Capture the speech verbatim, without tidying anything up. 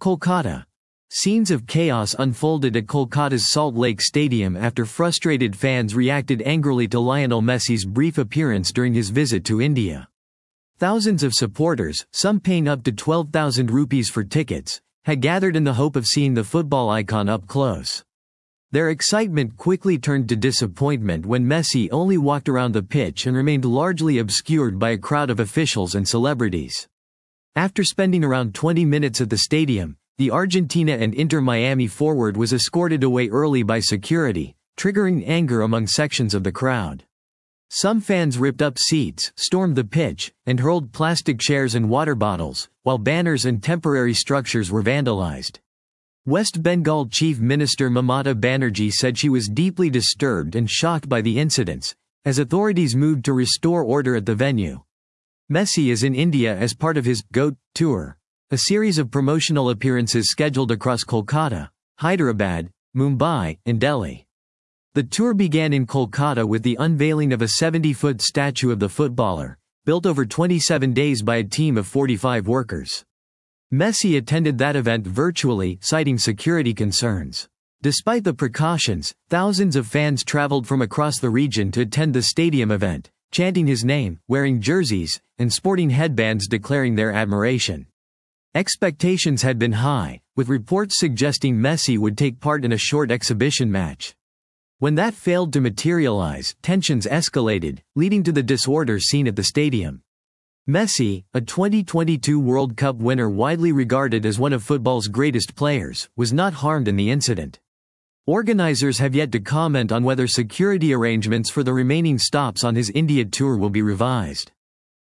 Kolkata. Scenes of chaos unfolded at Kolkata's Salt Lake Stadium after frustrated fans reacted angrily to Lionel Messi's brief appearance during his visit to India. Thousands of supporters, some paying up to twelve thousand rupees for tickets, had gathered in the hope of seeing the football icon up close. Their excitement quickly turned to disappointment when Messi only walked around the pitch and remained largely obscured by a crowd of officials and celebrities. After spending around twenty minutes at the stadium, the Argentina and Inter Miami forward was escorted away early by security, triggering anger among sections of the crowd. Some fans ripped up seats, stormed the pitch, and hurled plastic chairs and water bottles, while banners and temporary structures were vandalized. West Bengal Chief Minister Mamata Banerjee said she was deeply disturbed and shocked by the incidents, as authorities moved to restore order at the venue. Messi is in India as part of his GOAT Tour, a series of promotional appearances scheduled across Kolkata, Hyderabad, Mumbai, and Delhi. The tour began in Kolkata with the unveiling of a seventy-foot statue of the footballer, built over twenty-seven days by a team of forty-five workers. Messi attended that event virtually, citing security concerns. Despite the precautions, thousands of fans traveled from across the region to attend the stadium event, chanting his name, wearing jerseys, and sporting headbands declaring their admiration. Expectations had been high, with reports suggesting Messi would take part in a short exhibition match. When that failed to materialize, tensions escalated, leading to the disorder seen at the stadium. Messi, a twenty twenty-two World Cup winner widely regarded as one of football's greatest players, was not harmed in the incident. Organizers have yet to comment on whether security arrangements for the remaining stops on his India tour will be revised.